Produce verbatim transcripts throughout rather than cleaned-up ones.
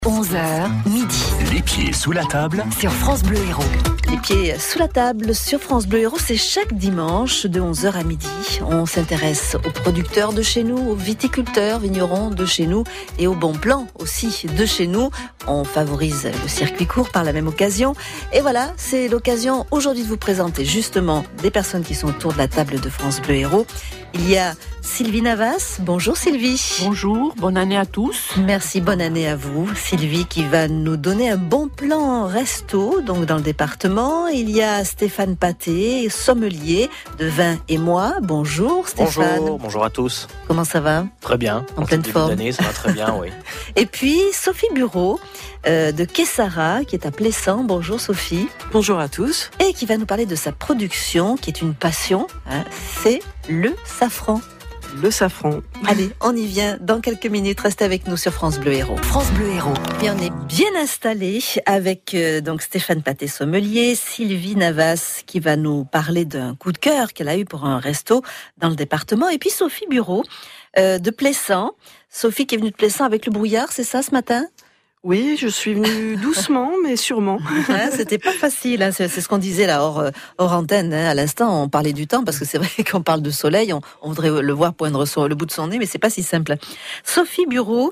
onze heures, midi. Les pieds sous la table sur France Bleu Héros. Les pieds sous la table sur France Bleu Héros, c'est chaque dimanche de onze heures à midi. On s'intéresse aux producteurs de chez nous, aux viticulteurs, vignerons de chez nous et aux bons plans aussi de chez nous. On favorise le circuit court par la même occasion. Et voilà, c'est l'occasion aujourd'hui de vous présenter justement des personnes qui sont autour de la table de France Bleu Héros. Il y a Sylvie Navas. Bonjour Sylvie. Bonjour, bonne année à tous. Merci, bonne année à vous. Sylvie qui va nous donner un bon plan resto, donc dans le département. Il y a Stéphane Paté, sommelier de vin et moi. Bonjour Stéphane. Bonjour, bonjour à tous. Comment ça va ? Très bien. En pleine forme. D'année, ça va très bien, oui. Et puis Sophie Bureau euh, de Kessara qui est à Plessan. Bonjour Sophie. Bonjour à tous. Et qui va nous parler de sa production qui est une passion. Hein, c'est le safran. Le safran. Allez, on y vient dans quelques minutes. Restez avec nous sur France Bleu Héros. France Bleu Héros. Et on est bien installé avec euh, donc Stéphane Paté sommelier, Sylvie Navas qui va nous parler d'un coup de cœur qu'elle a eu pour un resto dans le département, et puis Sophie Bureau euh, de Plessan. Sophie qui est venue de Plessan avec le brouillard, c'est ça ce matin ? Oui, je suis venue doucement, mais sûrement. Hein, c'était pas facile, hein, c'est, c'est ce qu'on disait là hors, hors antenne. Hein, à l'instant, on parlait du temps parce que c'est vrai qu'on parle de soleil, on, on voudrait le voir poindre son, le bout de son nez, mais c'est pas si simple. Sophie Bureau,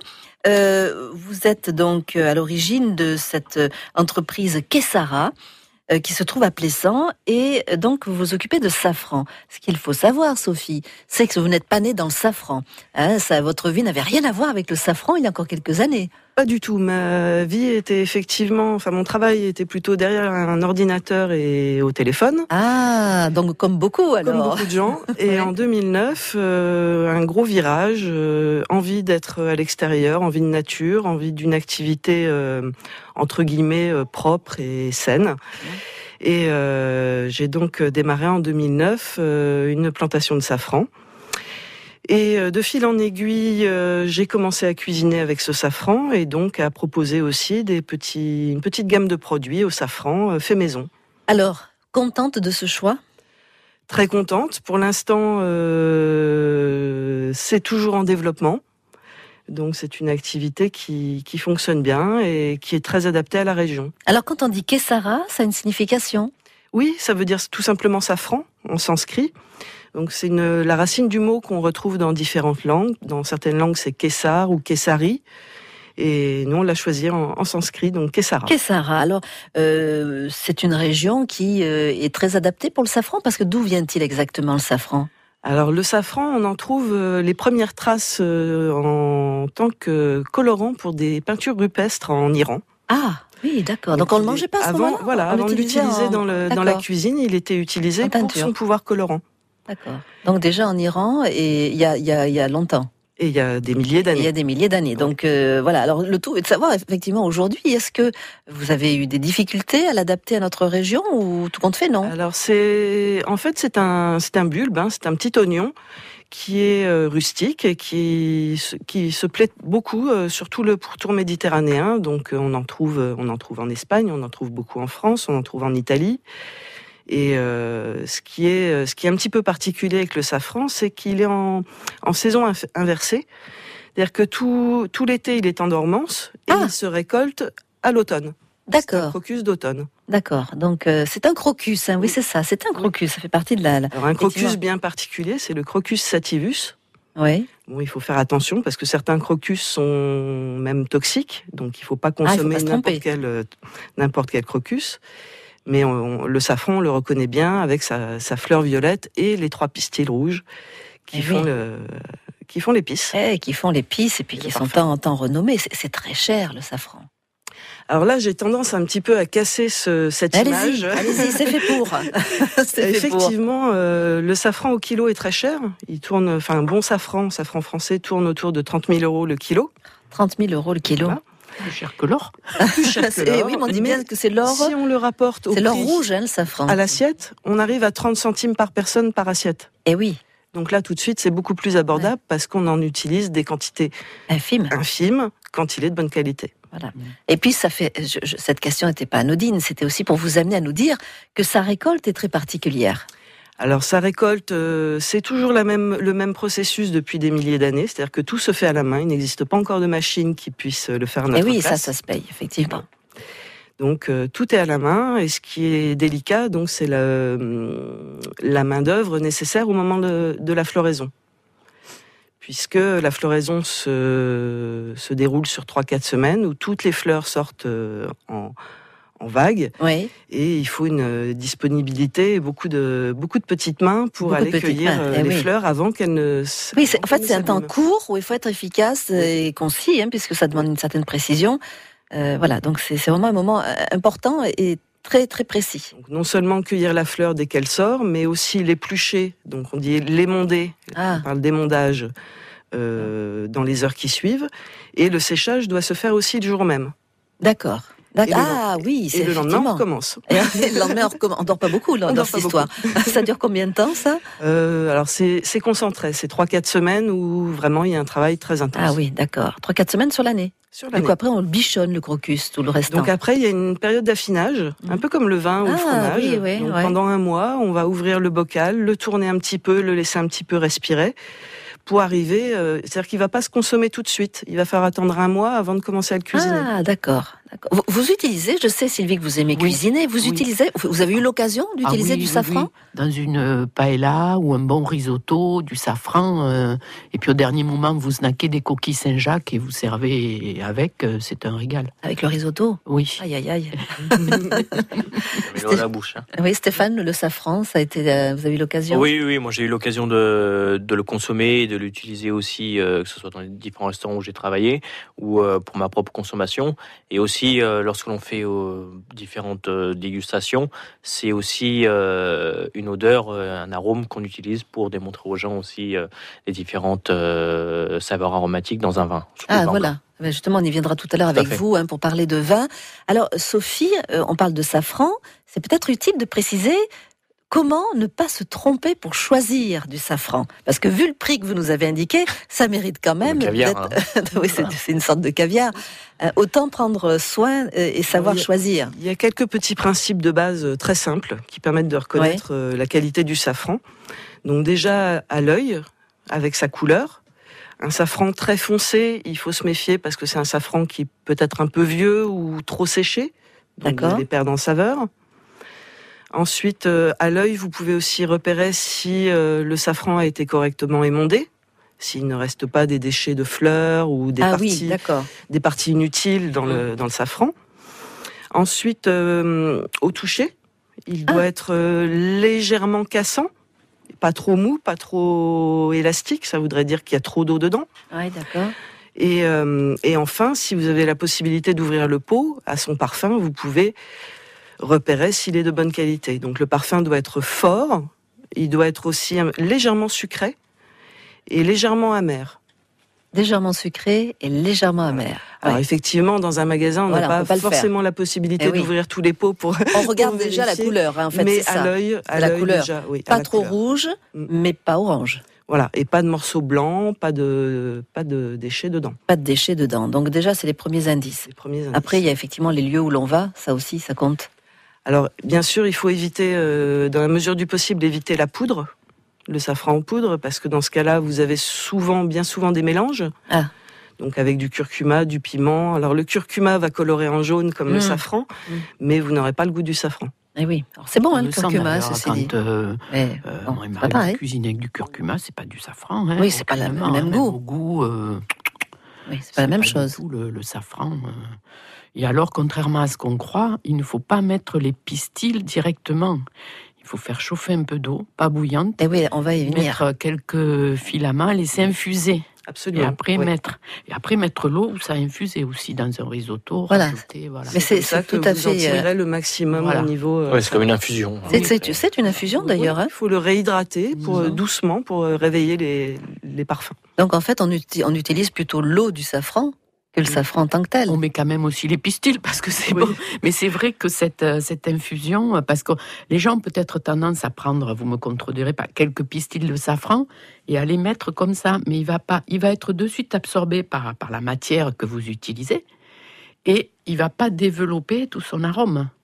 euh, vous êtes donc à l'origine de cette entreprise Kessara, euh, qui se trouve à Plessan, et donc vous vous occupez de safran. Ce qu'il faut savoir, Sophie, c'est que vous n'êtes pas née dans le safran. Hein, ça, votre vie n'avait rien à voir avec le safran il y a encore quelques années. Pas du tout. Ma vie était effectivement, enfin mon travail était plutôt derrière un ordinateur et au téléphone. Ah, donc comme beaucoup alors. Comme beaucoup de gens. Et ouais. En deux mille neuf, euh, un gros virage, euh, envie d'être à l'extérieur, envie de nature, envie d'une activité euh, entre guillemets euh, propre et saine. Et euh, j'ai donc démarré en deux mille neuf euh, une plantation de safran. Et de fil en aiguille, euh, j'ai commencé à cuisiner avec ce safran et donc à proposer aussi des petits, une petite gamme de produits au safran euh, fait maison. Alors, contente de ce choix ? Très contente. Pour l'instant, euh, c'est toujours en développement. Donc c'est une activité qui, qui fonctionne bien et qui est très adaptée à la région. Alors quand on dit Kessara, ça a une signification ? Oui, ça veut dire tout simplement safran en sanskrit. Donc c'est une, la racine du mot qu'on retrouve dans différentes langues. Dans certaines langues, c'est Kessar ou Kessari. Et nous, on l'a choisi en, en sanskrit, donc Kessara. Kessara. Alors, euh, c'est une région qui euh, est très adaptée pour le safran, parce que d'où vient-il exactement le safran ? Alors le safran, on en trouve euh, les premières traces euh, en tant que colorant pour des peintures rupestres en Iran. Ah oui, d'accord. Donc, donc on ne le mangeait pas à ce avant, moment-là. Voilà, avant de l'utiliser en... dans, le, dans la cuisine, il était utilisé pour son pouvoir colorant. D'accord. Donc déjà en Iran, et il y a, y, a, y a longtemps. Et il y a des milliers d'années. Il y a des milliers d'années. Donc euh, voilà. Alors le tout est de savoir effectivement aujourd'hui, est-ce que vous avez eu des difficultés à l'adapter à notre région ou tout compte fait, non ? Alors c'est, en fait c'est un, c'est un bulbe, hein, c'est un petit oignon qui est euh, rustique et qui, qui se plaît beaucoup, euh, surtout le pourtour méditerranéen. Donc euh, on en trouve, on en trouve en Espagne, on en trouve beaucoup en France, on en trouve en Italie. Et euh, ce qui est ce qui est un petit peu particulier avec le safran, c'est qu'il est en, en saison inversée. C'est-à-dire que tout, tout l'été, il est en dormance et ah. il se récolte à l'automne. D'accord. C'est un crocus d'automne. D'accord. Donc euh, c'est un crocus, hein. Oui, c'est ça, c'est un crocus, ça fait partie de la... la... Alors un crocus bien particulier, c'est le crocus sativus. Oui. Bon, il faut faire attention parce que certains crocus sont même toxiques, donc il ne faut pas consommer ah, faut pas n'importe quel, n'importe quel crocus. Mais on, le safran, on le reconnaît bien avec sa, sa fleur violette et les trois pistils rouges qui, font, oui. le, qui font l'épice. Eh, qui font l'épice et puis et qui sont tant, tant renommés. C'est, c'est très cher, le safran. Alors là, j'ai tendance un petit peu à casser ce, cette allez-y, image. Allez-y, c'est fait pour. c'est Effectivement, fait pour. Euh, le safran au kilo est très cher. Il tourne, enfin, un bon safran, safran français, tourne autour de trente mille euros le kilo. trente mille euros le kilo. Voilà. Plus cher que l'or. Plus cher que l'or. Oui, mais on dit bien que c'est l'or. Si on le rapporte au c'est prix l'or rouge, hein, le safran. À l'assiette, on arrive à trente centimes par personne par assiette. Eh oui. Donc là, tout de suite, c'est beaucoup plus abordable ouais. parce qu'on en utilise des quantités infimes, infimes quand il est de bonne qualité. Voilà. Et puis, ça fait. Je, je, cette question n'était pas anodine. C'était aussi pour vous amener à nous dire que sa récolte est très particulière. Alors sa récolte, euh, c'est toujours la même, le même processus depuis des milliers d'années, c'est-à-dire que tout se fait à la main, il n'existe pas encore de machine qui puisse le faire à notre Et oui, place. ça, ça se paye, effectivement. Donc euh, tout est à la main, et ce qui est délicat, donc c'est la, la main d'œuvre nécessaire au moment de, de la floraison, puisque la floraison se, se déroule sur trois quatre semaines où toutes les fleurs sortent en en vague, oui. Et il faut une disponibilité et beaucoup de beaucoup de petites mains pour beaucoup aller cueillir mains. les oui. fleurs avant qu'elles ne. Oui, c'est, en fait, c'est un temps court où il faut être efficace oui. et concis, hein, puisque ça demande une certaine précision. Euh, voilà, donc c'est, c'est vraiment un moment important et très très précis. Donc, non seulement cueillir la fleur dès qu'elle sort, mais aussi l'éplucher. Donc on dit l'émonder. Ah. On parle d'émondage euh, dans les heures qui suivent, et le séchage doit se faire aussi le jour même. D'accord. Ah oui, c'est et le lendemain on recommence. Et le lendemain on recommence. On dort pas beaucoup là, dans cette histoire. Ça dure combien de temps ça euh, Alors c'est, c'est concentré, c'est trois quatre semaines où vraiment il y a un travail très intense. Ah oui, d'accord. trois quatre semaines sur l'année. Sur l'année. Donc après on le bichonne le crocus, tout le restant. Donc après il y a une période d'affinage, mmh. un peu comme le vin ou ah, le fromage. Oui, oui, Donc ouais. pendant un mois, on va ouvrir le bocal, le tourner un petit peu, le laisser un petit peu respirer. Pour arriver, euh, c'est-à-dire qu'il ne va pas se consommer tout de suite. Il va falloir attendre un mois avant de commencer à le cuisiner. Ah, d'accord. d'accord. Vous, vous utilisez, je sais Sylvie que vous aimez oui. cuisiner, vous oui. utilisez, vous avez eu l'occasion d'utiliser ah oui, du oui, safran oui. Dans une paella ou un bon risotto, du safran, euh, et puis au dernier moment vous snackez des coquilles Saint-Jacques et vous servez avec, euh, c'est un régal. Avec le risotto ? Oui. Aïe, aïe, aïe. C'était... la bouche. Hein. Oui, Stéphane, le safran, ça a été, euh, vous avez eu l'occasion ? Oui, oui, moi j'ai eu l'occasion de, de le consommer, de l'utiliser aussi, euh, que ce soit dans les différents restaurants où j'ai travaillé ou euh, pour ma propre consommation. Et aussi, euh, lorsque l'on fait euh, différentes euh, dégustations, c'est aussi euh, une odeur, euh, un arôme qu'on utilise pour démontrer aux gens aussi euh, les différentes euh, saveurs aromatiques dans un vin. Ah, voilà. Justement, on y viendra tout à l'heure tout avec vous hein, pour parler de vin. Alors, Sophie, euh, on parle de safran. C'est peut-être utile de préciser comment ne pas se tromper pour choisir du safran ? Parce que vu le prix que vous nous avez indiqué, ça mérite quand même caviar, d'être... Hein. oui, c'est, c'est une sorte de caviar. Euh, autant prendre soin et savoir il y a, choisir. Il y a quelques petits principes de base très simples qui permettent de reconnaître ouais. la qualité du safran. Donc déjà, à l'œil, avec sa couleur. Un safran très foncé, il faut se méfier parce que c'est un safran qui peut être un peu vieux ou trop séché. Donc D'accord. Vous allez perdre en saveur. Ensuite, euh, à l'œil, vous pouvez aussi repérer si euh, le safran a été correctement émondé, s'il ne reste pas des déchets de fleurs ou des, ah parties, oui, d'accord. des parties inutiles dans le, dans le safran. Ensuite, euh, au toucher, il doit ah. être euh, légèrement cassant, pas trop mou, pas trop élastique, ça voudrait dire qu'il y a trop d'eau dedans. Oui, d'accord. Et, euh, et enfin, si vous avez la possibilité d'ouvrir le pot à son parfum, vous pouvez repérer s'il est de bonne qualité. Donc le parfum doit être fort, il doit être aussi légèrement sucré et légèrement amer. Légèrement sucré et légèrement amer. Alors ouais. effectivement, dans un magasin, on voilà, n'a pas, pas forcément la possibilité eh oui. d'ouvrir tous les pots pour. On regarde pour déjà la couleur, hein, en fait. Mais c'est à ça. l'œil, à la l'œil couleur. Déjà, oui, pas la trop couleur. rouge, mm. mais pas orange. Voilà, et pas de morceaux blancs, pas de pas de déchets dedans. Pas de déchets dedans. Donc déjà, c'est les premiers indices. Les premiers indices. Après, il y a effectivement les lieux où l'on va. Ça aussi, ça compte. Alors, bien sûr, il faut éviter, euh, dans la mesure du possible, éviter la poudre, le safran en poudre, parce que dans ce cas-là, vous avez souvent, bien souvent, des mélanges. Ah. Donc avec du curcuma, du piment. Alors le curcuma va colorer en jaune comme mmh. le safran, mmh. mais vous n'aurez pas le goût du safran. Eh oui, alors c'est bon hein, le curcuma, ceci dit. Euh, mais euh, bon, moi, il m'arrive de cuisiner avec du curcuma, c'est pas du safran. Hein, oui, c'est pas le même, même goût. Au goût euh, oui, c'est pas la même pas chose. Du tout le, le safran. Euh. Et alors, contrairement à ce qu'on croit, il ne faut pas mettre les pistils directement. Il faut faire chauffer un peu d'eau, pas bouillante. Eh oui, on va y venir. Mettre quelques filaments, laisser infuser. Absolument. Et après oui. mettre, et après mettre l'eau où ça a infusé aussi dans un risotto. Voilà. Rajouter, voilà. Mais c'est, c'est, c'est tout que à vous fait. en tirerez le maximum voilà. au niveau. Euh, ouais, c'est comme une infusion. C'est, c'est, c'est une infusion d'ailleurs. Il hein. faut le réhydrater pour mmh. doucement pour réveiller les, les parfums. Donc en fait, on, uti- on utilise plutôt l'eau du safran que le safran en tant que tel. On met quand même aussi les pistils parce que c'est oui. bon. Mais c'est vrai que cette, cette infusion, parce que les gens ont peut-être tendance à prendre, vous me contredirez pas, quelques pistils de safran et à les mettre comme ça, mais il va pas, il va être de suite absorbé par, par la matière que vous utilisez et il va pas développer tout son arôme.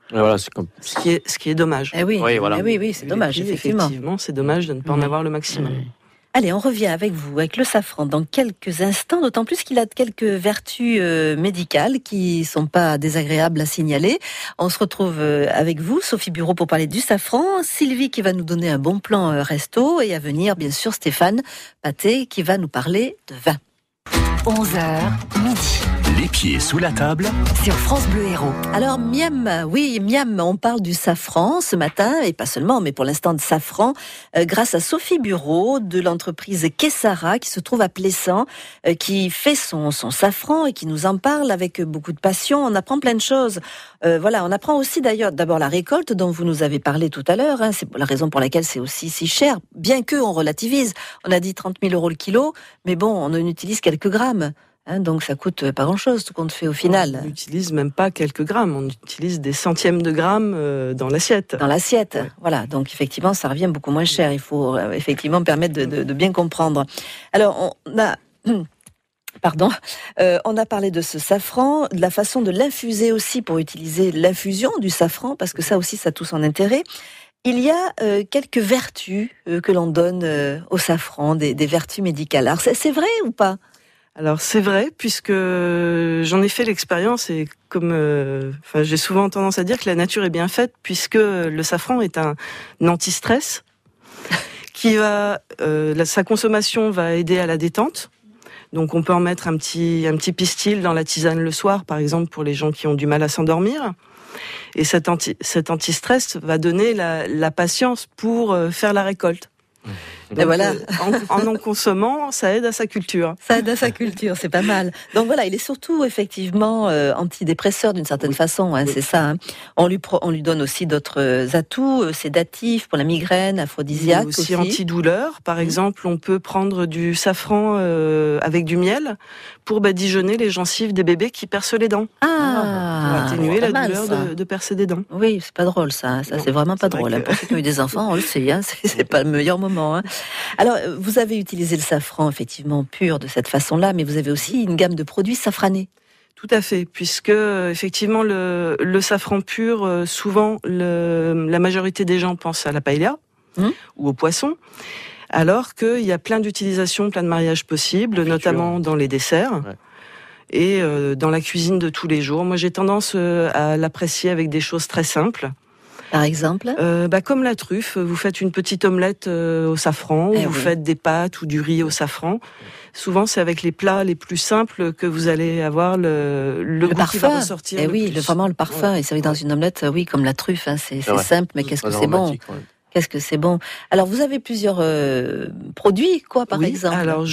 Et voilà, c'est comme... Ce qui est, ce qui est dommage. Eh oui, Oui, voilà. eh oui, oui, c'est Vu les dommage, prix, effectivement. Effectivement, c'est dommage de ne pas en Oui. avoir le maximum. Oui. Allez, on revient avec vous, avec le safran, dans quelques instants, d'autant plus qu'il a quelques vertus euh, médicales qui sont pas désagréables à signaler. On se retrouve euh, avec vous, Sophie Bureau, pour parler du safran, Sylvie qui va nous donner un bon plan euh, resto, et à venir, bien sûr, Stéphane Pathé qui va nous parler de vin. onze heures, midi, Les pieds sous la table, sur France Bleu Héros. Alors, miam, oui, miam, on parle du safran ce matin, et pas seulement, mais pour l'instant de safran, euh, grâce à Sophie Bureau de l'entreprise Kessara, qui se trouve à Plessan, euh, qui fait son, son safran et qui nous en parle avec beaucoup de passion. On apprend plein de choses. Euh, voilà, on apprend aussi d'ailleurs d'abord la récolte dont vous nous avez parlé tout à l'heure. Hein, c'est la raison pour laquelle c'est aussi si cher, bien que on relativise. On a dit trente mille euros le kilo, mais bon, on en utilise quelques grammes. Hein, donc ça coûte pas grand-chose, tout compte fait au final. On n'utilise même pas quelques grammes, on utilise des centièmes de grammes euh, dans l'assiette. Dans l'assiette, Ouais. voilà. Donc effectivement, ça revient beaucoup moins cher. Il faut euh, effectivement permettre de, de, de bien comprendre. Alors on a, pardon, euh, on a parlé de ce safran, de la façon de l'infuser aussi pour utiliser l'infusion du safran, parce que ça aussi, ça a tout son intérêt. Il y a euh, quelques vertus euh, que l'on donne euh, au safran, des, des vertus médicales. Alors c'est, c'est vrai ou pas ? Alors c'est vrai, puisque j'en ai fait l'expérience et comme, euh, enfin, j'ai souvent tendance à dire que la nature est bien faite, puisque le safran est un anti-stress qui va, euh, la, sa consommation va aider à la détente. Donc on peut en mettre un petit, un petit pistil dans la tisane le soir, par exemple, pour les gens qui ont du mal à s'endormir. Et cet anti, cet anti-stress va donner la, la patience pour euh, faire la récolte. Et Donc, voilà. euh, en, en en consommant, ça aide à sa culture. Ça aide à sa culture, c'est pas mal. Donc voilà, il est surtout effectivement euh, antidépresseur d'une certaine Oui. façon, hein, Oui. c'est ça. Hein. On lui pro- on lui donne aussi d'autres euh, atouts, euh, sédatifs pour la migraine, Il est aphrodisiaque aussi, aussi. antidouleur. Par Mhm. exemple, on peut prendre du safran euh, avec du miel pour badigeonner les gencives des bébés qui percent les dents. Ah, pour atténuer pas la mal, douleur ça. de, de percer des dents. Oui, c'est pas drôle ça. Ça Non, c'est vraiment pas c'est vrai drôle. que- Hein. Pour ceux qui ont eu des enfants, on le sait. Hein. C'est, c'est pas le meilleur moment. Hein. Alors, euh, vous avez utilisé le safran effectivement pur de cette façon-là, mais vous avez aussi une gamme de produits safranés. Tout à fait, puisque euh, effectivement le, le safran pur, euh, souvent le, la majorité des gens pensent à la paella Mhm. ou au poisson, alors qu'il y a plein d'utilisations, plein de mariages possibles, Confiture. notamment dans les desserts. Ouais. Et euh, dans la cuisine de tous les jours. Moi, j'ai tendance euh, à l'apprécier avec des choses très simples. Par exemple. Euh, bah, comme la truffe, vous faites une petite omelette euh, au safran, Eh ou vous oui. faites des pâtes ou du riz au safran. Souvent, c'est avec les plats les plus simples que vous allez avoir le, le, Le goût qui va parfum. ressortir. Eh le oui, plus. le, vraiment le parfum. Ouais. Et c'est vrai que dans une omelette, euh, oui, comme la truffe, hein, c'est, c'est vrai. simple, mais qu'est-ce que c'est bon. Qu'est-ce que c'est bon. Alors, vous avez plusieurs euh, produits, quoi, par Oui, exemple. alors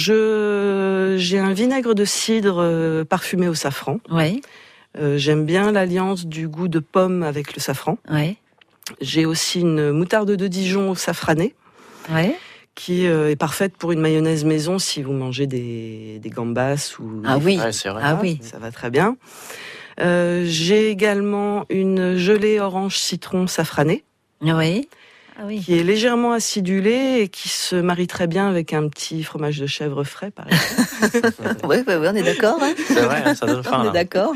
je j'ai un vinaigre de cidre euh, parfumé au safran. Oui, Euh, j'aime bien l'alliance du goût de pomme avec le safran. oui, J'ai aussi une moutarde de Dijon au safrané, oui. qui euh, est parfaite pour une mayonnaise maison si vous mangez des, des gambas ou Ah des oui, Ouais, c'est vrai. ah oui. ça va très bien. Euh, j'ai également une gelée orange citron safranée Oui. Ah oui. qui est légèrement acidulée et qui se marie très bien avec un petit fromage de chèvre frais par exemple. Oui, oui, oui, on est d'accord. Hein. C'est vrai, hein, ça donne On faim. est Là. d'accord.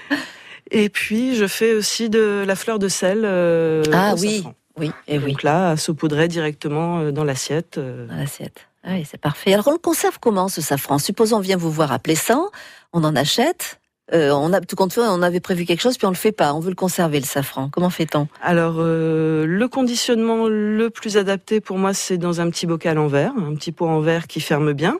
Et puis je fais aussi de la fleur de sel euh, Ah au oui, safran. oui, et oui. Donc là, à saupoudrer directement euh, dans l'assiette. euh. Dans l'assiette. Ah oui, c'est parfait. Alors, on le conserve comment, ce safran ? Supposons, on vient vous voir à Plessan, on en achète. Euh, on a tout compte fait, on avait prévu quelque chose, puis on le fait pas. On veut le conserver, le safran. Comment fait-on ? Alors, euh, le conditionnement le plus adapté pour moi, c'est dans un petit bocal en verre, un petit pot en verre qui ferme bien,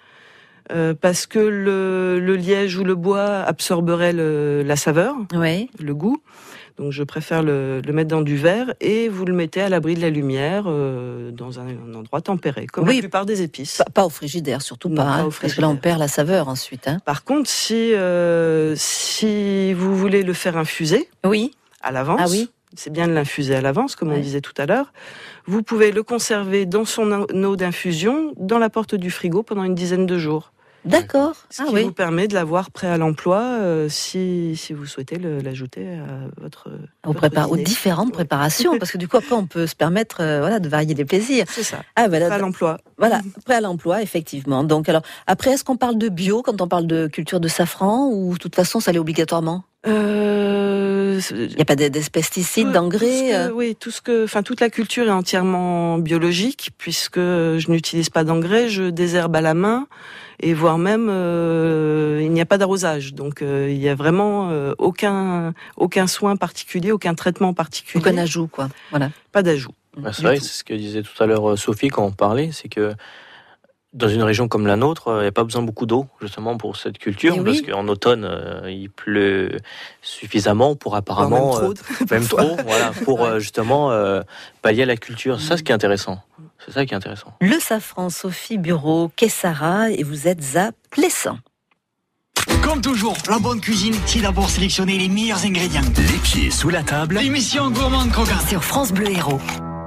euh, parce que le, le liège ou le bois absorberait le, la saveur, Oui. le goût. Donc, je préfère le, le mettre dans du verre et vous le mettez à l'abri de la lumière, euh, dans un, un endroit tempéré, comme Oui. la plupart des épices. Pas, pas au frigidaire, surtout Non, pas, pas hein, au parce que là, on frigidaire. perd la saveur ensuite. Hein. Par contre, si euh, si vous voulez le faire infuser Oui. à l'avance, Ah oui. c'est bien de l'infuser à l'avance, comme Ouais. on disait tout à l'heure. Vous pouvez le conserver dans son eau d'infusion, dans la porte du frigo pendant une dizaine de jours. D'accord. Ce Ah qui oui. vous permet de l'avoir prêt à l'emploi euh, si, si vous souhaitez le- l'ajouter à votre, Aux, votre prépa- aux dîner. différentes Ouais. préparations, parce que du coup, après, on peut se permettre euh, voilà, de varier les plaisirs. C'est ça, Ah, ben, prêt là, à l'emploi. voilà, prêt à l'emploi, effectivement. Donc, alors, après, est-ce qu'on parle de bio quand on parle de culture de safran, ou de toute façon, ça l'est obligatoirement ? Euh, Il n'y a pas des, des pesticides, tout, d'engrais. Tout ce que, euh... Oui, tout ce que, enfin toute la culture est entièrement biologique puisque je n'utilise pas d'engrais, je désherbe à la main et voire même euh, il n'y a pas d'arrosage. Donc euh, il y a vraiment euh, aucun aucun soin particulier, aucun traitement particulier. Aucun ajout, quoi. Voilà. Pas d'ajout. Bah, c'est vrai, c'est ce que disait tout à l'heure Sophie quand on parlait, c'est que dans une région comme la nôtre, il n'y a pas besoin de beaucoup d'eau, justement, pour cette culture, Et parce oui. qu'en automne, euh, il pleut suffisamment pour apparemment... Enfin, même trop, euh, même trop, voilà, pour euh, justement euh, pallier à la culture. C'est ça ce qui est intéressant. C'est ça qui est intéressant. Le safran, Sophie Bureau, Kessara, et vous êtes à Plessan. Comme toujours, la bonne cuisine, c'est d'abord sélectionner les meilleurs ingrédients. Les pieds sous la table. L'émission Gourmand Croquante. Sur France Bleu Héros.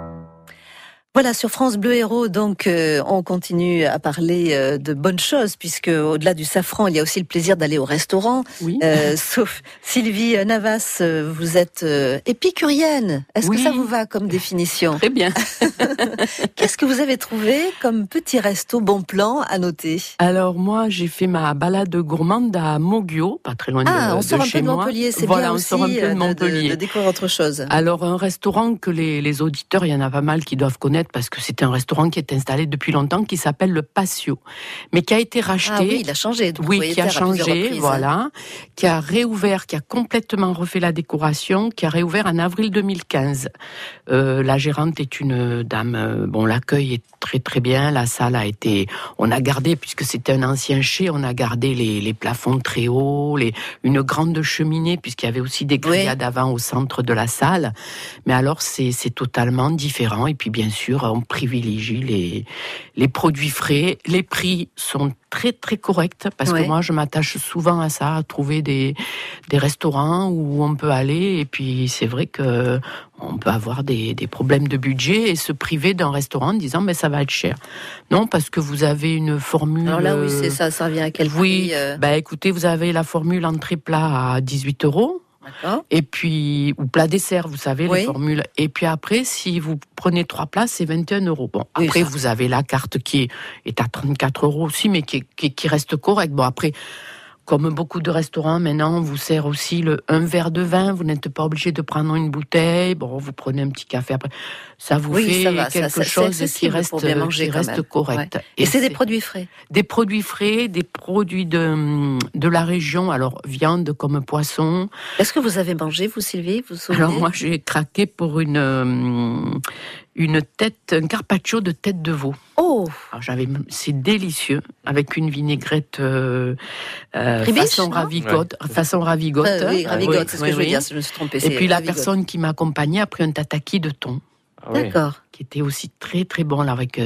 Voilà, sur France Bleu Héros, donc euh, on continue à parler euh, de bonnes choses, puisque au-delà du safran, il y a aussi le plaisir d'aller au restaurant. Oui. Euh, sauf Sylvie Navas, euh, vous êtes euh, épicurienne. Est-ce Oui. que ça vous va comme définition? Très bien. Qu'est-ce que vous avez trouvé comme petit resto bon plan à noter? Alors moi, j'ai fait ma balade gourmande à Moguio, pas très loin de, Ah, on de sort un chez peu de moi. Montpellier, c'est voilà, bien on aussi sort un peu de euh, Montpellier. de, de découvrir autre chose. Alors un restaurant que les, les auditeurs, il y en a pas mal qui doivent connaître parce que c'est un restaurant qui est installé depuis longtemps, qui s'appelle le Patio, mais qui a été racheté. Ah oui, il a changé. de Oui, qui a propriétaire à plusieurs changé, reprises. voilà, qui a réouvert, qui a complètement refait la décoration, qui a réouvert en avril deux mille quinze. Euh, la gérante est une dame, euh, bon, l'accueil est très très bien, la salle a été, on a gardé, puisque c'était un ancien chai, on a gardé les, les plafonds très hauts, les, une grande cheminée, puisqu'il y avait aussi des grillades Oui. avant au centre de la salle. Mais alors, c'est, c'est totalement différent, et puis bien sûr, on privilégie les, les produits frais, les prix sont très très corrects, parce Ouais. que moi, je m'attache souvent à ça, à trouver des, des restaurants où on peut aller, et puis c'est vrai que on peut avoir des, des problèmes de budget et se priver d'un restaurant en disant mais ça va être cher. Non, parce que vous avez une formule. Alors là, oui, euh, c'est ça, ça revient à quel oui, prix euh, bah écoutez, vous avez la formule entrée plat à dix-huit euros. D'accord. Et puis, ou plat dessert, vous savez, Oui. les formules. Et puis après, si vous prenez trois plats, c'est vingt et un euros. Bon, Oui, après, ça. vous avez la carte qui est, est à trente-quatre euros aussi, mais qui, est- qui, qui reste correcte. Bon, après, comme beaucoup de restaurants, maintenant, on vous sert aussi le, un verre de vin. Vous n'êtes pas obligé de prendre une bouteille. Bon, vous prenez un petit café après. Ça vous Oui, fait ça va, ça- quelque ça- c'est chose qui accessible reste, pour bien manger qui quand reste même. correct. Et, c'est des produits frais. Des produits frais, des produits de, de la région. Alors, viande comme poisson. Est-ce que vous avez mangé, vous, Sylvie, vous vous souvenez? Alors moi, j'ai craqué pour une euh, une tête, un carpaccio de tête de veau. Oh, Alors j'avais, c'est délicieux avec une vinaigrette euh, euh, Ribiche, façon non ravigote, façon ravigote. Euh, oui, ravigote, Oui, c'est ce oui, que je veux oui. dire, je me suis trompée. Et c'est puis la ravigote. personne qui m'accompagnait a pris un tataki de thon, Ah oui. D'accord. qui était aussi très très bon là, avec euh,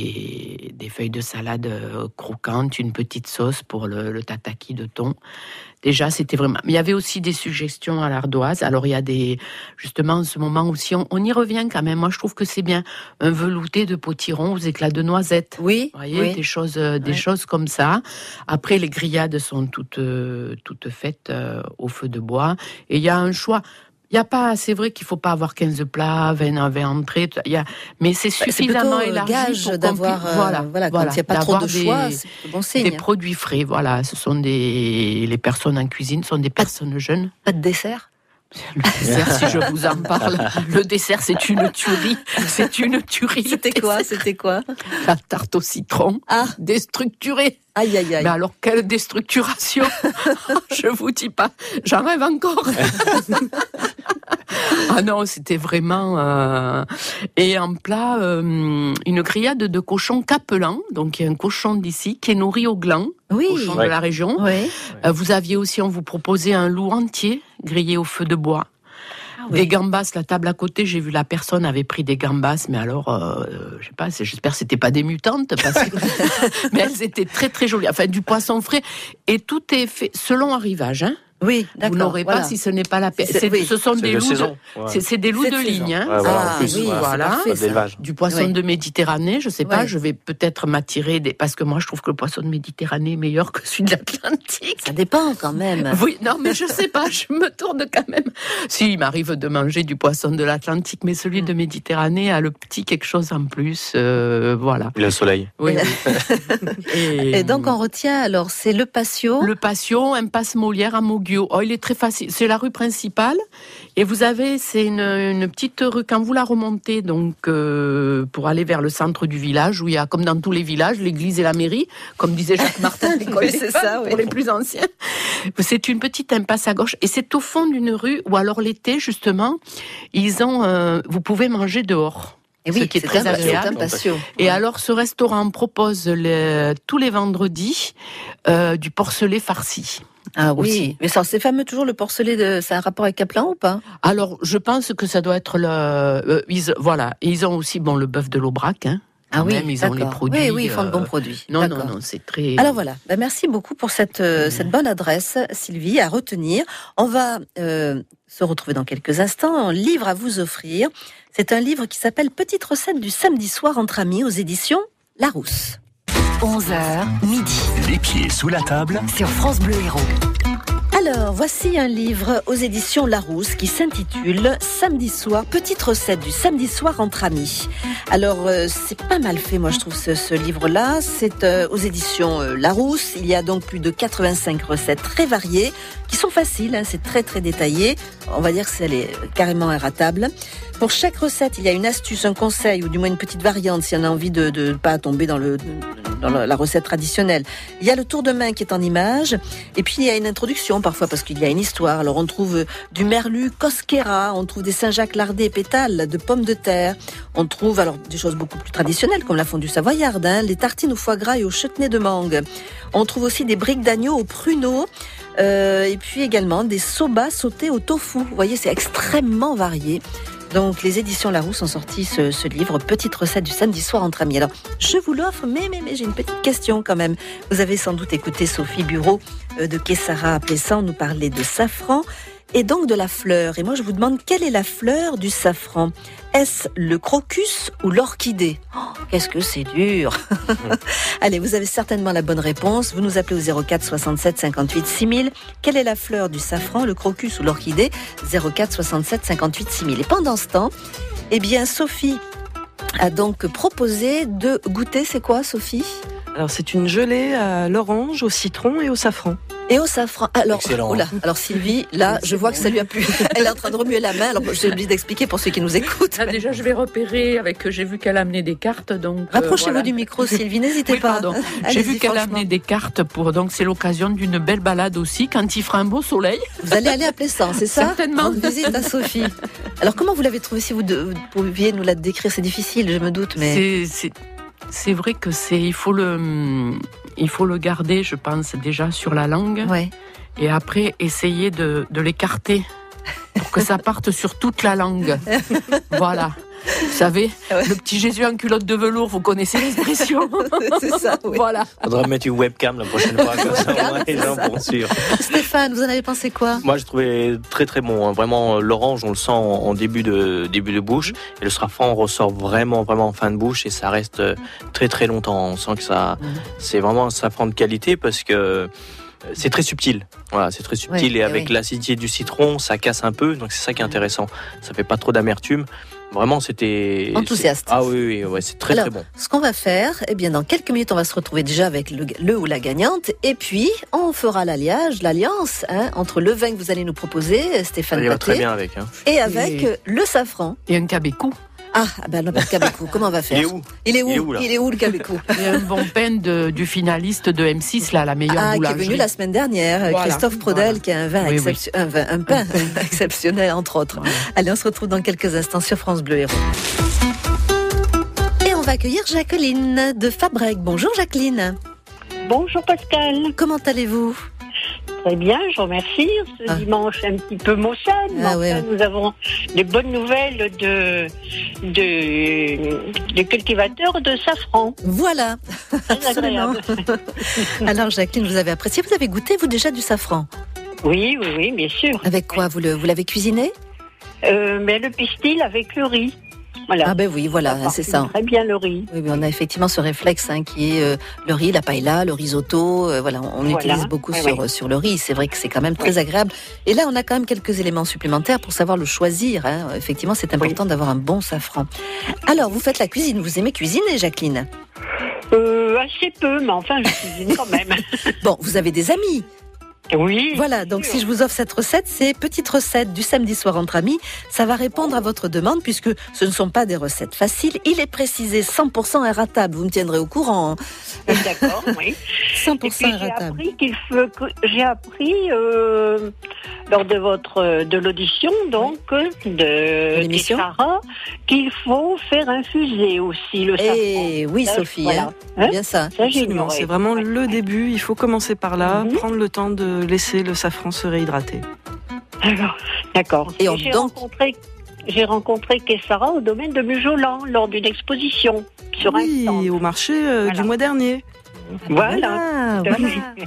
des des feuilles de salade euh, croquantes, une petite sauce pour le, le tataki de thon. Déjà, c'était vraiment. Mais il y avait aussi des suggestions à l'ardoise. Alors, il y a des. Justement, en ce moment aussi, on, on y revient quand même. Moi, je trouve que c'est bien. Un velouté de potiron aux éclats de noisettes. Oui, Vous voyez, oui. des choses, euh, des Ouais. choses comme ça. Après, les grillades sont toutes, euh, toutes faites euh, au feu de bois. Et il y a un choix. Il y a pas, c'est vrai qu'il faut pas avoir quinze plats, vingt, vingt entrées. Il y a, mais c'est Bah, c'est suffisamment plutôt, euh, élargi gage pour qu'on d'avoir, puisse- euh, voilà, voilà, quand il n'y a pas trop d'avoir de des- choix, c'est plutôt bon signe. des produits frais, voilà. Ce sont des, les personnes en cuisine sont des personnes jeunes. Pas de dessert? Le dessert, si je vous en parle, le dessert, c'est une tuerie. C'est une tuerie. le C'était quoi? dessert. C'était quoi? La tarte au citron, Ah, déstructurée. aïe, aïe, aïe. Mais alors, quelle déstructuration. Je vous dis pas, j'en rêve encore. Ah non, c'était vraiment... euh, Et en plat, euh, une grillade de cochon capelan, donc il y a un cochon d'ici qui est nourri au gland, Oui. cochon Ouais. de la région. Oui. Euh, vous aviez aussi, on vous proposait un loup entier, grillé au feu de bois. oui. Des gambas, la table à côté, j'ai vu la personne avait pris des gambas, mais alors, euh, je sais pas, c'est- j'espère que c'était pas des mutantes, parce que... mais elles étaient très très jolies. Enfin, du poisson frais, et tout est fait selon arrivage, hein. Oui, d'accord. Vous n'aurez voilà. pas si ce n'est pas la peine. C'est- oui. Ce sont C'est des de loups. saison. De... Ouais. C'est, c'est des loups C'est de de saison. ligne, hein. Ouais, voilà, Ah, en plus, oui, ouais. voilà. c'est parfait, Pas ça. d'élevage. Du poisson Oui. de Méditerranée, je sais pas, Ouais. je vais peut-être m'attirer des... parce que moi je trouve que le poisson de Méditerranée est meilleur que celui de l'Atlantique. Ça dépend quand même. Oui, non, mais je sais pas, je me tourne quand même. Si, il m'arrive de manger du poisson de l'Atlantique, mais celui de Méditerranée a le petit quelque chose en plus, euh, voilà. Le soleil. Oui, oui. Et donc on retient alors, c'est le patio. Le patio, impasse Molière à Moguio. du haut. Oh, il est très facile. C'est la rue principale. Et vous avez, c'est une, une petite rue, quand vous la remontez, donc, euh, pour aller vers le centre du village, où il y a, comme dans tous les villages, l'église et la mairie, comme disait Jacques Martin, l'école Oui, des c'est femmes, ça, oui. pour les plus anciens. C'est une petite impasse à gauche. Et c'est au fond d'une rue où, alors, l'été, justement, ils ont, euh, vous pouvez manger dehors. Et oui, ce qui est c'est très un, c'est agréable. un patio. Et Ouais. alors, ce restaurant propose les, tous les vendredis euh, du porcelet farci. Ah oui, aussi. mais ça, c'est fameux toujours le porcelet, de... ça a un rapport avec Caplan ou pas? Alors, je pense que ça doit être le... euh, ils, voilà, et ils ont aussi bon, le bœuf de l'Aubrac, hein. Ah oui, Même, ils ont les d'accord. produits. Oui, oui, ils font de bons euh, produits. Non, non, D'accord. non, c'est très... Alors voilà, ben merci beaucoup pour cette, euh, cette bonne adresse, Sylvie, à retenir. On va euh, se retrouver dans quelques instants. Un livre à vous offrir. C'est un livre qui s'appelle Petite recette du samedi soir entre amis aux éditions Larousse. onze heures, midi, Les pieds sous la table. sur France Bleu Héros. Alors, voici un livre aux éditions Larousse qui s'intitule Samedi soir, petite recette du samedi soir entre amis. Alors, euh, c'est pas mal fait, moi, je trouve, ce, ce livre-là. C'est euh, aux éditions euh, Larousse. Il y a donc plus de quatre-vingt-cinq recettes très variées qui sont faciles, hein, c'est très, très détaillé. On va dire que c'est est carrément inratable. Pour chaque recette, il y a une astuce, un conseil, ou du moins une petite variante, si on a envie de ne pas tomber dans, le, dans la recette traditionnelle. Il y a le tour de main qui est en image, et puis il y a une introduction parfois, parce qu'il y a une histoire. Alors on trouve du merlu cosquera, on trouve des Saint-Jacques lardés et pétales, de pommes de terre, on trouve alors des choses beaucoup plus traditionnelles, comme la fondue savoyarde, hein, les tartines au foie gras et au chutney de mangue. On trouve aussi des briques d'agneau au pruneau, euh, et puis également des soba sautés au tofu. Vous voyez, c'est extrêmement varié. Donc, les éditions Larousse ont sorti ce, ce livre, Petite recette du samedi soir entre amis. Alors, je vous l'offre, mais, mais, mais j'ai une petite question quand même. Vous avez sans doute écouté Sophie Bureau euh, de Kessara à Plessan nous parler de safran et donc de la fleur. Et moi, je vous demande, quelle est la fleur du safran ? Est-ce le crocus ou l'orchidée ? Oh, qu'est-ce que c'est dur. Allez, vous avez certainement la bonne réponse. Vous nous appelez au zéro quatre soixante-sept cinquante-huit six mille. Quelle est la fleur du safran, le crocus ou l'orchidée ? zéro quatre soixante-sept cinquante-huit six mille. Et pendant ce temps, eh bien, Sophie a donc proposé de goûter, c'est quoi, Sophie ? Alors, c'est une gelée à l'orange, au citron et au safran. Et au safran. Alors, Excellent. oh là, alors Sylvie, là, je vois que ça lui a plu. Elle est en train de remuer la main. Alors, j'ai oublié d'expliquer pour ceux qui nous écoutent. Ah, déjà, je vais repérer avec. J'ai vu qu'elle a amené des cartes, donc. euh, Rapprochez-vous voilà. du micro, Sylvie. N'hésitez Oui, pas. pardon. J'ai Allez-y, vu qu'elle a franchement. amené des cartes pour. Donc, c'est l'occasion d'une belle balade aussi quand il fera un beau soleil. Vous allez aller à Plessan, c'est ça ? Certainement. Rendre visite à Sophie. Alors, comment vous l'avez trouvé ? Si vous, de, vous pouviez nous la décrire, c'est difficile, je me doute, mais. C'est, c'est, c'est vrai que c'est. Il faut le. Il faut le garder, je pense, déjà sur la langue. Ouais. Et après, essayer de, de l'écarter pour que ça parte sur toute la langue. Voilà. Vous savez, Ouais. le petit Jésus en culotte de velours, vous connaissez l'expression. C'est ça, oui. Voilà. Faudra mettre une webcam la prochaine fois, comme ça, Webcam, au moins, les c'est gens ça. vont suivre. Stéphane, vous en avez pensé quoi ? Moi, je trouvais très très bon. hein. Vraiment, euh, l'orange, on le sent en, en début de début de bouche, et le safran ressort vraiment vraiment en fin de bouche, et ça reste euh, très très longtemps. On sent que ça, Mhm. c'est vraiment un safran de qualité parce que euh, c'est très subtil. Voilà, c'est très subtil, Oui, et eh avec oui. l'acidité du citron, ça casse un peu. Donc c'est ça qui est intéressant. Ça fait pas trop d'amertume. Vraiment, c'était Enthousiaste. c'est- Ah oui, oui, ouais, c'est très Alors, très bon. Ce qu'on va faire, eh bien, dans quelques minutes, on va se retrouver déjà avec le, le ou la gagnante, et puis on fera l'alliage, l'alliance hein, entre le vin que vous allez nous proposer, Stéphane Il va très Paté, bien avec. Hein. et avec Et- euh, le safran. Et un cabécou. Ah, ben non, pas de cabécou. Comment on va faire ? Il est où Il est où Il est où, là Il est où, le cabécou ? Et un bon pain de, du finaliste de M six, là, la meilleure Ah, qui est boulangerie. venu la semaine dernière, euh, Voilà, Christophe Prodel, voilà. qui a un vin, Oui, exception- Un, vin un pain exceptionnel, entre autres. Voilà. Allez, on se retrouve dans quelques instants sur France Bleu Héros. Et on va accueillir Jacqueline de Fabrec. Bonjour Jacqueline. Bonjour Pascal, Comment allez-vous ? très bien, je vous remercie. Ce Ah. dimanche un petit peu maussade, mais Ah enfin, ouais. nous avons des bonnes nouvelles de, de, de cultivateurs de safran. Voilà. Très Absolument. agréable. Alors Jacqueline, vous avez apprécié, vous avez goûté vous déjà du safran ? Oui, oui, oui, bien sûr. Avec quoi ? Vous le, vous l'avez cuisiné ? Euh, mais le pistil avec le riz. Voilà. Ah ben oui, voilà, Ça c'est parfume ça. Très bien le riz. Oui, oui, on a effectivement ce réflexe hein, qui est euh, le riz, la paella, le risotto. euh, voilà, on Voilà. utilise beaucoup Oui, sur oui. sur le riz. C'est vrai que c'est quand même très Oui. agréable. Et là, on a quand même quelques éléments supplémentaires pour savoir le choisir. Hein. Effectivement, c'est important d'avoir un bon safran. Alors, vous faites la cuisine. Vous aimez cuisiner, Jacqueline ? Euh, assez peu, mais enfin, je cuisine quand même. Bon, vous avez des amis. Oui. Voilà, donc si je vous offre cette recette, c'est petite recette du samedi soir entre amis. Ça va répondre à votre demande puisque ce ne sont pas des recettes faciles. Il est précisé cent pour cent inratable. Vous me tiendrez au courant. D'accord, oui. cent pour cent Et puis, j'ai inratable. appris qu'il faut, que- j'ai appris euh, lors de votre de l'audition donc de l'émission. Sarah qu'il faut faire infuser aussi le safran. Eh oui, Ça, Sophie, voilà. hein, Hein bien ça. Ça, Absolument, j'ignorais. c'est vraiment Ouais. le début. Il faut commencer par là, Mhm. prendre le temps de laisser le safran se réhydrater. D'accord. D'accord. Et on- j'ai donc- rencontré j'ai rencontré Kessara au domaine de Mujolan lors d'une exposition sur un Oui, stand. au marché euh, Voilà. du mois dernier. Voilà. Voilà,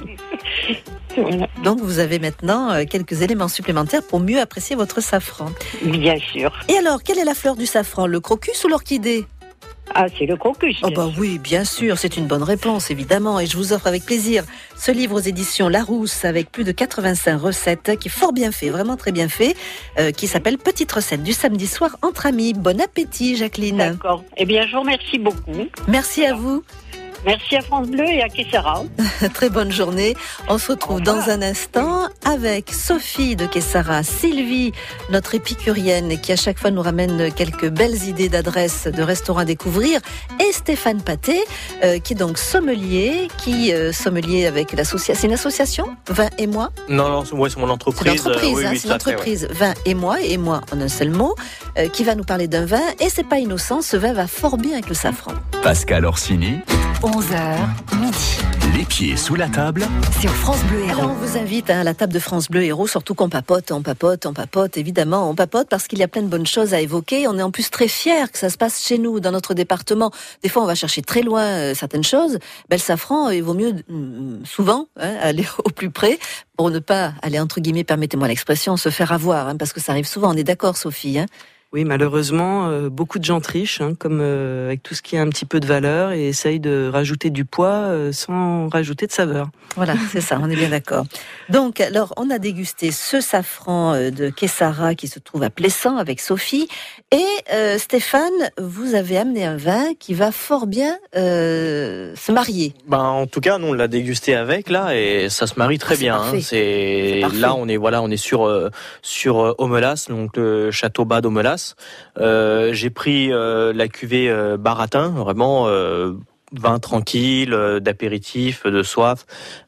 voilà. Donc vous avez maintenant euh, quelques éléments supplémentaires pour mieux apprécier votre safran. Bien sûr. Et alors, quelle est la fleur du safran? Le crocus ou l'orchidée? Ah, c'est le crocus. Oh bah oui, bien sûr, c'est une bonne réponse, évidemment. Et je vous offre avec plaisir ce livre aux éditions Larousse avec plus de quatre-vingt-cinq recettes, qui est fort bien fait, vraiment très bien fait, euh, qui s'appelle Petite recette du samedi soir entre amis. Bon appétit, Jacqueline. D'accord. Eh bien, je vous remercie beaucoup. Merci à vous. Merci à France Bleu et à Kessara. Très bonne journée. On se retrouve dans un instant avec Sophie de Kessara, Sylvie, notre épicurienne qui à chaque fois nous ramène quelques belles idées d'adresses de restaurants à découvrir, et Stéphane Paté euh, qui est donc sommelier, qui euh, sommelier avec l'association. C'est une association, Vin et moi. Non, non, c'est, ouais, c'est mon C'est entreprise. une entreprise, euh, oui, hein, oui, c'est tout une à fait, ouais. entreprise Vin et moi, et moi en un seul mot, euh, qui va nous parler d'un vin, et c'est pas innocent, ce vin va fort bien avec le safran. Pascal Orsini, onze heures, midi. les pieds sous la table. Sur France Bleu Alors on Héros. vous invite hein, à la table de France Bleu Héros, surtout qu'on papote, on papote, on papote, évidemment, on papote parce qu'il y a plein de bonnes choses à évoquer. On est en plus très fiers que ça se passe chez nous, dans notre département. Des fois on va chercher très loin euh, certaines choses. Ben, le safran, il vaut mieux mm, souvent hein, aller au plus près pour ne pas aller, entre guillemets, permettez-moi l'expression, se faire avoir, hein, parce que ça arrive souvent, on est d'accord Sophie hein. Oui, malheureusement, euh, beaucoup de gens trichent, hein, comme euh, avec tout ce qui a un petit peu de valeur, et essayent de rajouter du poids euh, sans rajouter de saveur. Voilà, c'est ça, on est bien d'accord. Donc, alors, on a dégusté ce safran euh, de Kessara qui se trouve à Plessan avec Sophie. Et euh, Stéphane, vous avez amené un vin qui va fort bien euh, se marier. Ben, en tout cas, nous on l'a dégusté avec là et ça se marie très C'est bien. parfait. Hein. C'est, C'est parfait. là on est voilà, on est sur euh, sur euh, Aumelas, donc le château bas d'Aumelas. Euh, j'ai pris euh, la cuvée euh, Baratin, vraiment. Euh, vin tranquille, euh, d'apéritif, de soif,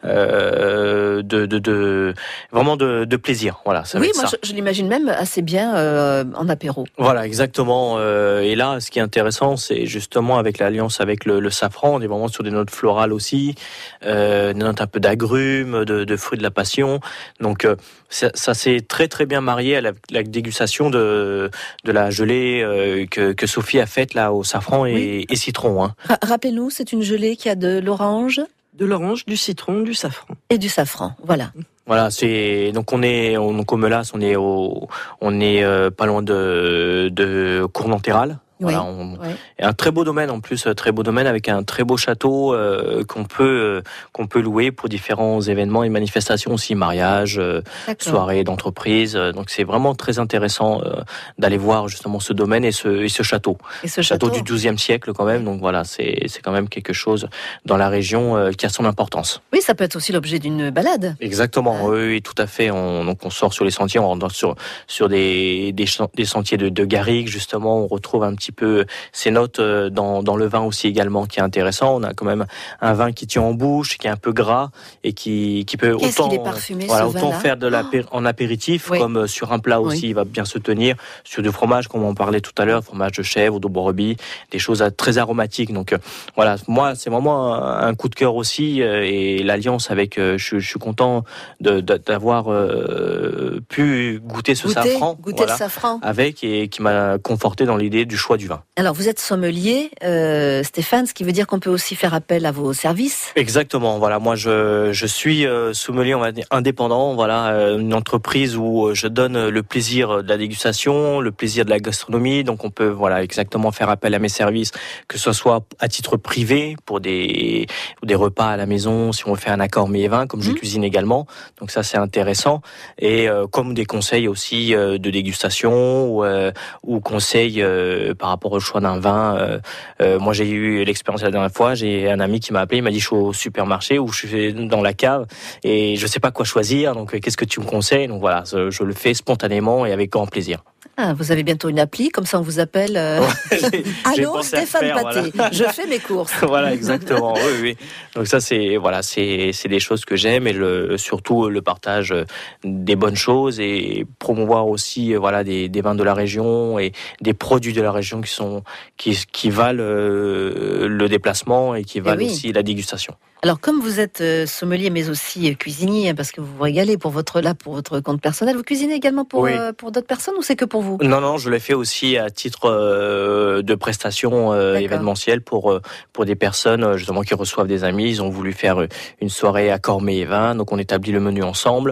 euh, de, de, de vraiment de, de plaisir. Voilà, ça va Oui, être moi ça. je, je l'imagine même assez bien euh, en apéro. Voilà, exactement. Euh, et là, ce qui est intéressant, c'est justement avec l'alliance avec le, le safran, on est vraiment sur des notes florales aussi, euh, des notes un peu d'agrumes, de, de fruits de la passion. Donc euh, ça, ça s'est très très bien marié à la, la dégustation de, de la gelée euh, que, que Sophie a faite là au safran et, Oui. et citron. Hein. Ra- Rappelez-nous, c'est une gelée qui a de l'orange De l'orange, du citron, du safran. et du safran. Voilà. Voilà, c'est donc on est on, donc au Melas, on est au on est euh, pas loin de de Cournanterral. Voilà, Oui. on, Ouais. et un très beau domaine en plus, très beau domaine avec un très beau château euh, qu'on peut euh, qu'on peut louer pour différents événements et manifestations aussi, mariage, euh, D'accord. soirées d'entreprise. Euh, Donc c'est vraiment très intéressant euh, d'aller voir justement ce domaine et ce et ce château. Et ce Château château, du douzième siècle quand même. Donc voilà, c'est c'est quand même quelque chose dans la région euh, qui a son importance. oui, ça peut être aussi l'objet d'une balade. Exactement, Ah. oui, oui, tout à fait. On, donc on sort sur les sentiers, on rentre sur sur des des, chan- des sentiers de, de garrigue justement. On retrouve un petit peu ces notes euh, dans dans le vin aussi également, qui est intéressant. On a quand même un vin qui tient en bouche, qui est un peu gras et qui qui peut Qu'est-ce autant qu'il est parfumé, voilà ce autant vin-là. faire de la en apéritif Oui. comme euh, sur un plat aussi. Oui. Il va bien se tenir sur du fromage, comme on parlait tout à l'heure, fromage de chèvre ou de brebis, des choses euh, très aromatiques. Donc euh, voilà, moi c'est vraiment un, un coup de cœur aussi euh, et l'alliance avec. euh, je, je suis content de, de- d'avoir euh, pu goûter ce Goûter, safran, goûter voilà, le safran. avec et qui m'a conforté dans l'idée du choix du vin. Alors, vous êtes sommelier, euh, Stéphane, ce qui veut dire qu'on peut aussi faire appel à vos services. Exactement. Voilà, moi je je suis euh, sommelier, on va dire indépendant. Voilà, euh, une entreprise où euh, je donne le plaisir de la dégustation, le plaisir de la gastronomie. Donc on peut voilà exactement faire appel à mes services, que ce soit à titre privé pour des des repas à la maison, si on fait un accord mets et vins, comme je Mmh. cuisine également. Donc ça c'est intéressant. Et euh, comme des conseils aussi euh, de dégustation ou euh, ou conseils euh, par par rapport au choix d'un vin, euh, euh, moi j'ai eu l'expérience la dernière fois, j'ai un ami qui m'a appelé, il m'a dit je suis au supermarché ou je suis dans la cave et je sais pas quoi choisir, donc qu'est-ce que tu me conseilles? Donc voilà, je, je le fais spontanément et avec grand plaisir. Ah, vous avez bientôt une appli, comme ça on vous appelle. Euh... Ouais, j'ai, Allô, j'ai Stéphane faire, Paté, voilà. je fais mes courses. Voilà, exactement. Oui, oui. Donc ça, c'est voilà, c'est c'est des choses que j'aime et le surtout le partage des bonnes choses et promouvoir aussi voilà des, des vins de la région et des produits de la région qui sont qui qui valent euh, le déplacement et qui valent oui. aussi la dégustation. Alors, comme vous êtes euh, sommelier, mais aussi euh, cuisinier, hein, parce que vous vous régalez pour votre là pour votre compte personnel, vous cuisinez également pour Oui. euh, pour d'autres personnes ou c'est que pour vous? Non, non, je l'ai fait aussi à titre euh, de prestation euh, événementielle pour euh, pour des personnes justement qui reçoivent des amis. Ils ont voulu faire une soirée à Cormets et vin, donc on établit le menu ensemble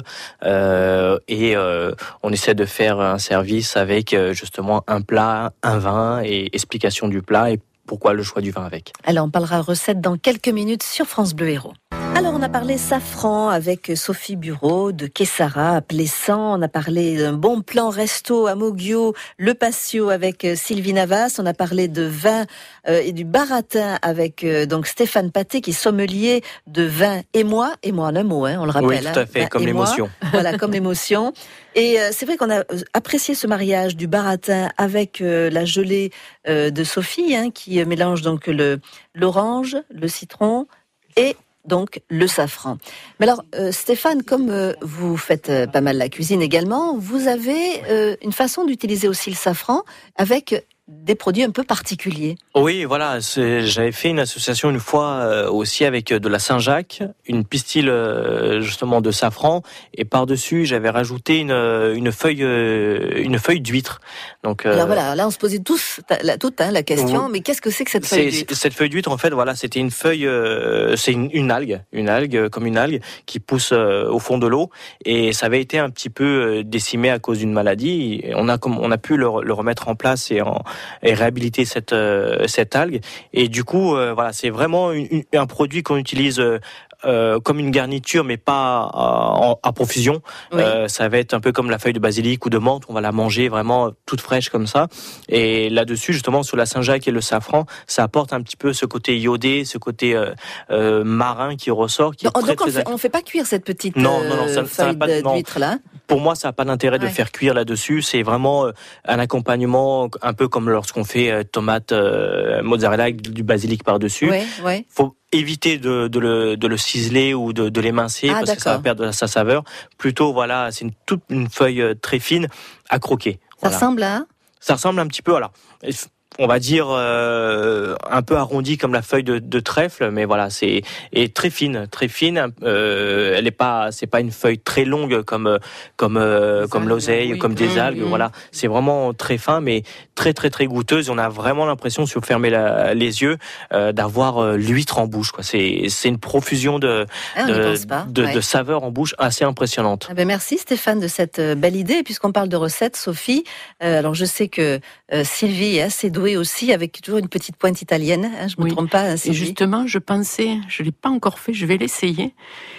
euh, et euh, on essaie de faire un service avec euh, justement un plat, un vin et explication du plat et pourquoi le choix du vin avec. Alors, on parlera recette dans quelques minutes sur France Bleu Héros. Alors, on a parlé safran avec Sophie Bureau de Kessara à Plessan. On a parlé d'un bon plan resto à Moguio, le Patio avec Sylvie Navas. On a parlé de vin euh, et du baratin avec euh, donc Stéphane Paté qui est sommelier de vin et moi. Et moi en un mot, hein, on le rappelle. Oui, tout à fait, hein, comme l'émotion. Moi, voilà, comme l'émotion. Et euh, c'est vrai qu'on a apprécié ce mariage du baratin avec euh, la gelée euh, de Sophie, hein, qui mélange donc le l'orange, le citron et donc le safran. Mais alors, euh, Stéphane, comme euh, vous faites euh, pas mal la cuisine également, vous avez euh, une façon d'utiliser aussi le safran avec des produits un peu particuliers. Oui, voilà, c'est, j'avais fait une association une fois euh, aussi avec de la Saint-Jacques, une pistille euh, justement de safran, et par-dessus j'avais rajouté une une feuille euh, une feuille d'huître. Donc euh, alors voilà, là on se posait tous la, toute hein, la question, oui. mais qu'est-ce que c'est que cette feuille c'est, d'huître? Cette feuille d'huître, en fait, voilà, c'était une feuille, euh, c'est une, une algue, une algue euh, comme une algue qui pousse euh, au fond de l'eau, et ça avait été un petit peu euh, décimé à cause d'une maladie. Et on a comme on a pu le, le remettre en place et en et réhabiliter cette euh, cette algue. Et du coup, euh, voilà, c'est vraiment une, une, un produit qu'on utilise euh, euh, comme une garniture, mais pas à, à profusion. Oui. Euh, ça va être un peu comme la feuille de basilic ou de menthe. On va la manger vraiment toute fraîche comme ça. Et là-dessus, justement, sur la Saint-Jacques et le safran, ça apporte un petit peu ce côté iodé, ce côté euh, euh, marin qui ressort. Qui Donc, est très, donc on, très fait, on fait pas cuire cette petite non, non, non, ça, euh, ça feuille pas, non. d'huître là. Pour moi, ça n'a pas d'intérêt Ouais. de faire cuire là-dessus. C'est vraiment euh, un accompagnement, un peu comme lorsqu'on fait euh, tomate, euh, mozzarella avec du basilic par-dessus. Oui, oui. Faut éviter de, de, le, de le ciseler ou de, de l'émincer Ah, parce d'accord. que ça va perdre sa saveur. Plutôt, voilà, c'est une, toute une feuille très fine à croquer. Ça Voilà. ressemble à... Ça ressemble un petit peu, alors, on va dire euh, un peu arrondi comme la feuille de, de trèfle, mais voilà, c'est est très fine, très fine. Euh, elle est pas, c'est pas une feuille très longue comme comme euh, comme algues, l'oseille, oui. comme des Mmh, algues. mmh. Voilà, c'est vraiment très fin, mais très très très goûteuse. On a vraiment l'impression, si vous fermez la, les yeux, euh, d'avoir euh, l'huître en bouche. Quoi. C'est c'est une profusion de Ah, on n'y de, pense pas. de, Ouais. de saveurs en bouche assez impressionnante. Ah ben merci Stéphane de cette euh, belle idée. Et puisqu'on parle de recettes, Sophie, euh, alors je sais que euh, Sylvie est assez douée aussi, avec toujours une petite pointe italienne. Hein, je ne me Oui. trompe pas, hein, Et Sylvie. justement, je pensais, je l'ai pas encore fait, je vais l'essayer,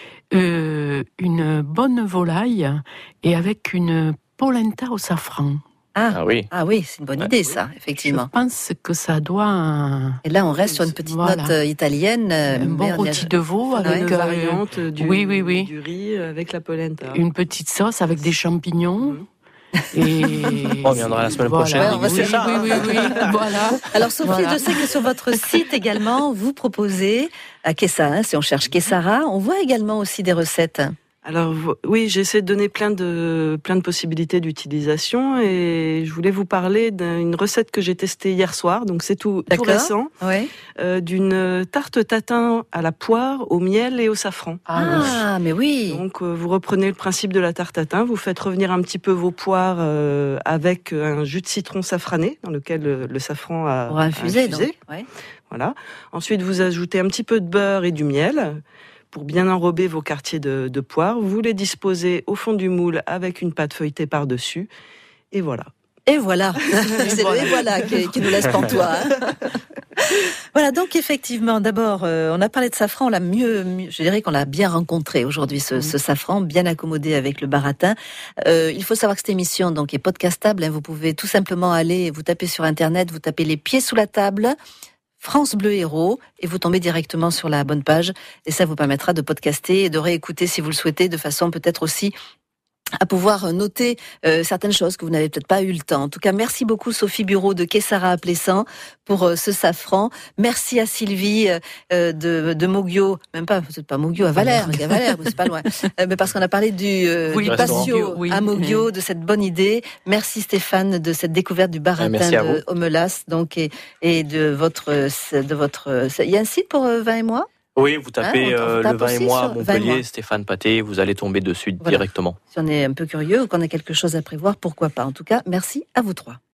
euh, une bonne volaille et avec une polenta au safran. Ah, Ah oui. ah oui, c'est une bonne Ouais. idée ça, effectivement. Je pense que ça doit... Et là, on reste sur une petite Voilà. note euh, italienne. euh, un mais bon on y a- rôti de veau Ouais. avec Une euh, variante du, oui, oui, oui. du riz avec la polenta. une petite sauce avec des champignons. Et... On reviendra la semaine prochaine Ouais, on va Oui, se- oui, oui, oui, voilà. Alors Sophie, Voilà. je sais que sur votre site également, vous proposez à Kessara, hein, si on cherche Kessara, on voit également aussi des recettes. Alors vo- oui, j'essaie de donner plein de plein de possibilités d'utilisation et je voulais vous parler d'une recette que j'ai testée hier soir, donc c'est tout, tout D'accord. récent, Ouais. euh, d'une tarte tatin à la poire, au miel et au safran. Ah, mais oui. Donc euh, vous reprenez le principe de la tarte tatin, vous faites revenir un petit peu vos poires euh, avec un jus de citron safrané dans lequel le, le safran a Pour infuser, a infusé. donc. Ouais. Voilà. Ensuite, vous ajoutez un petit peu de beurre et du miel pour bien enrober vos quartiers de, de poire. Vous les disposez au fond du moule avec une pâte feuilletée par-dessus. Et voilà. Et voilà. C'est voilà. le et voilà qui, qui nous laisse pantois. Hein. Voilà, donc effectivement, d'abord, euh, on a parlé de safran, on l'a mieux, mieux, je dirais qu'on l'a bien rencontré aujourd'hui, ce, ce safran, bien accommodé avec le baratin. Euh, il faut savoir que cette émission donc est podcastable, hein, vous pouvez tout simplement aller, vous taper sur Internet, vous tapez les pieds sous la table, France Bleu Héros, et vous tombez directement sur la bonne page, et ça vous permettra de podcaster et de réécouter si vous le souhaitez, de façon peut-être aussi à pouvoir noter euh, certaines choses que vous n'avez peut-être pas eu le temps. En tout cas, merci beaucoup Sophie Bureau de Kessara à Plessan pour euh, ce safran. Merci à Sylvie euh, de, de Moggio, même pas, c'est pas Moggio, à Valère, à Valère, c'est pas loin. Euh, mais parce qu'on a parlé du, euh, Oui, du le patio Moggio, oui. à Moggio, de cette bonne idée. Merci Stéphane de cette découverte du baratin de Homelas, donc et, et de votre, de votre. Il y a un site pour euh, Vin et Moi. Oui, vous tapez Hein, on- on euh, tape le vin et aussi moi à sur Vin et Montpellier, Moi. Stéphane Paté, vous allez tomber dessus Voilà. directement. Si on est un peu curieux ou qu'on a quelque chose à prévoir, pourquoi pas. En tout cas, merci à vous trois.